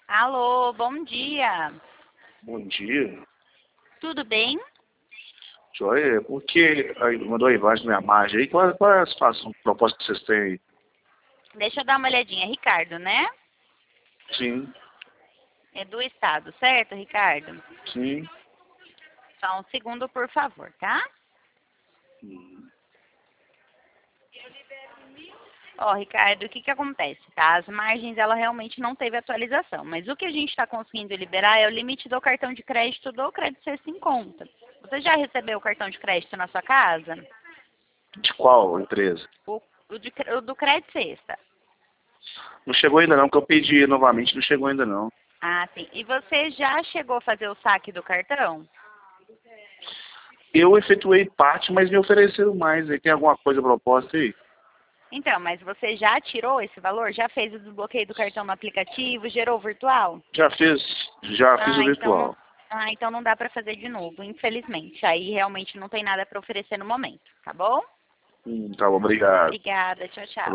Alô, bom dia. Bom dia. Tudo bem? Joia, por que aí mandou a imagem na minha margem aí? Qual é a situação, proposta que vocês têm aí? Deixa eu dar uma olhadinha. Ricardo, né? Sim, É do estado, certo, Ricardo? sim. Só um segundo, por favor, tá? Hum. Ó, Ricardo, o que que acontece, tá? As margens, ela realmente não teve atualização, mas o que a gente está conseguindo liberar é o limite do cartão de crédito do Crédito Sexta em Conta. Você já recebeu o cartão de crédito na sua casa? De qual empresa? O do Crédito Sexta. Não chegou ainda não, que eu pedi novamente, não chegou ainda não. Ah, sim. E você já chegou a fazer o saque do cartão? Eu efetuei parte, mas me ofereceram mais. Aí tem alguma coisa proposta aí? Então, mas você já tirou esse valor? Já fez o desbloqueio do cartão no aplicativo? Gerou virtual? Já fiz o Ah, então não, virtual. então não dá para fazer de novo, infelizmente. Aí realmente não tem nada para oferecer no momento, tá bom? Tá bom, obrigado. Obrigada, tchau, tchau.